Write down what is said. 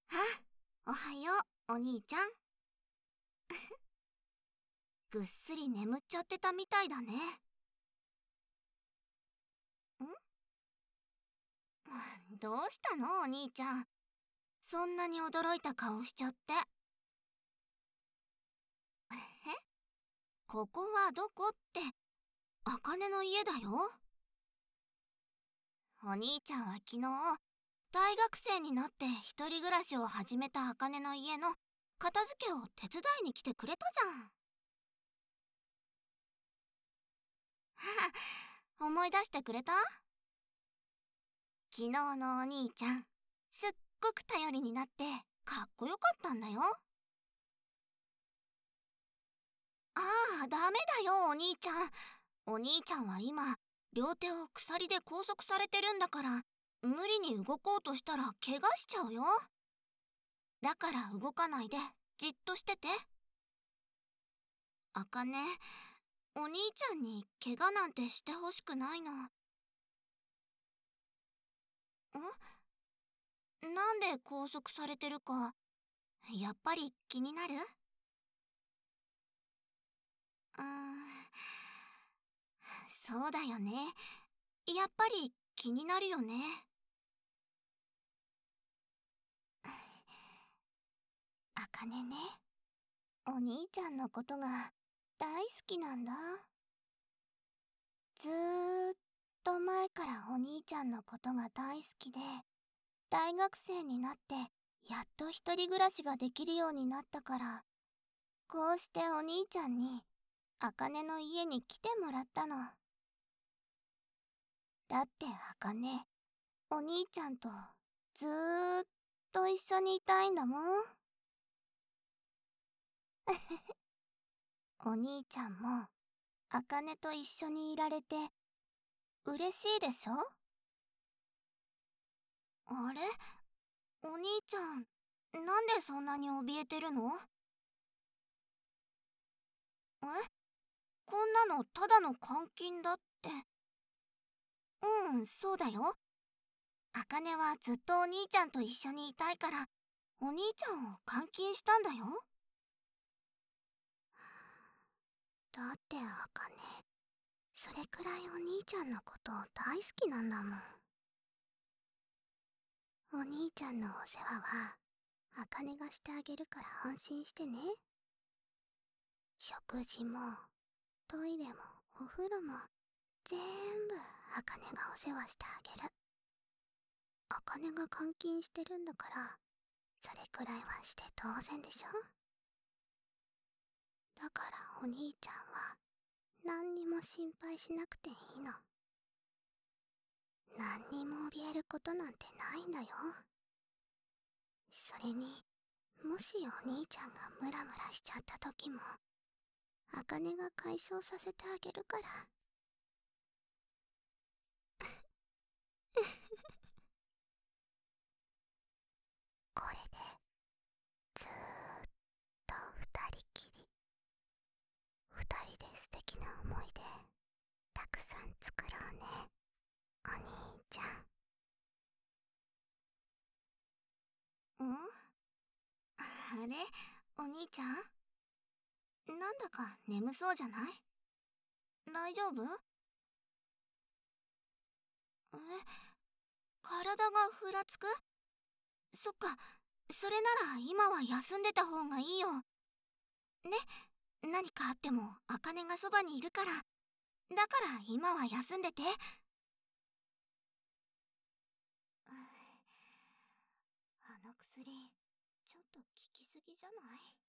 おはよう、お兄ちゃん。ぐっすり眠っちゃってたみたいだね。どうしたの、お兄ちゃん。そんなに驚いた顔しちゃって。ここはどこって、茜の家だよ。お兄ちゃんは昨日、大学生になって一人暮らしを始めた茜の家の片付けを手伝いに来てくれたじゃん。思い出してくれた？昨日のお兄ちゃん、すっごく頼りになってかっこよかったんだよ。ああ、ダメだよ、お兄ちゃん。お兄ちゃんは今、両手を鎖で拘束されてるんだから、無理に動こうとしたら怪我しちゃうよ。だから動かないで、じっとしてて。あかね、お兄ちゃんに怪我なんてしてほしくないの。なんで拘束されてるか、やっぱり気になる？うーん、そうだよね。やっぱり気になるよね。あかねね、お兄ちゃんのことが大好きなんだ。ずーっと前からお兄ちゃんのことが大好きで、大学生になってやっと一人暮らしができるようになったから、こうしてお兄ちゃんにあかねの家に来てもらったの。だってあかね、お兄ちゃんとずーっと一緒にいたいんだもん。お兄ちゃんもあかねと一緒にいられて嬉しいでしょ？あれ？お兄ちゃん、なんでそんなに怯えてるの？こんなのただの監禁だって。うん、そうだよ。あかねはずっとお兄ちゃんと一緒にいたいから、お兄ちゃんを監禁したんだよ。だってあかね、それくらいお兄ちゃんのこと大好きなんだもん。お兄ちゃんのお世話は、あかねがしてあげるから安心してね。食事も、トイレも、お風呂も、全部あかねがお世話してあげる。あかねが監禁してるんだから、それくらいはして当然でしょ？だからお兄ちゃんは何にも心配しなくていいの。何にも怯えることなんてないんだよ。それに、もしお兄ちゃんがムラムラしちゃった時も、あかねが解消させてあげるから。これでずーっと二人きり。二人で素敵な思い出たくさん作ろうね、お兄ちゃん。あれ、お兄ちゃん、なんだか眠そうじゃない？大丈夫？体がふらつく？そっか、それなら今は休んでた方がいいよ。ね、何かあってもあかねがそばにいるから。だから今は休んでて。あの薬、ちょっと効きすぎじゃない？